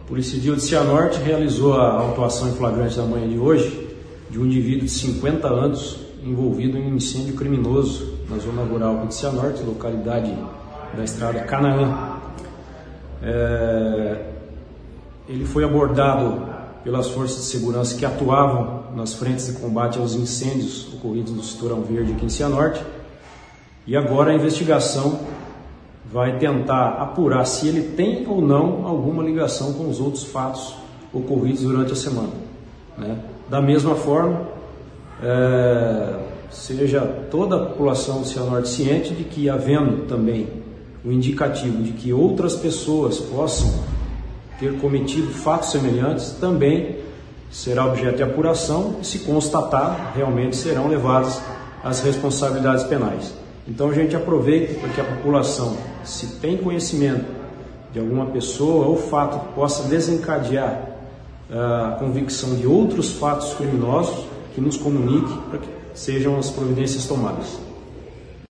Polícia Civil de Cianorte realizou a autuação em flagrante da manhã de hoje de um indivíduo de 50 anos envolvido em um incêndio criminoso na zona rural de Cianorte, localidade da estrada Canaã. Ele foi abordado pelas forças de segurança que atuavam nas frentes de combate aos incêndios ocorridos no Cinturão Verde aqui em Cianorte, e agora a investigação vai tentar apurar se ele tem ou não alguma ligação com os outros fatos ocorridos durante a semana, né? Da mesma forma, seja toda a população de Cianorte ciente de que, havendo também o indicativo de que outras pessoas possam ter cometido fatos semelhantes, também será objeto de apuração e, se constatar, realmente serão levadas às responsabilidades penais. Então a gente aproveita para que a população, se tem conhecimento de alguma pessoa ou fato que possa desencadear a convicção de outros fatos criminosos, que nos comunique para que sejam as providências tomadas.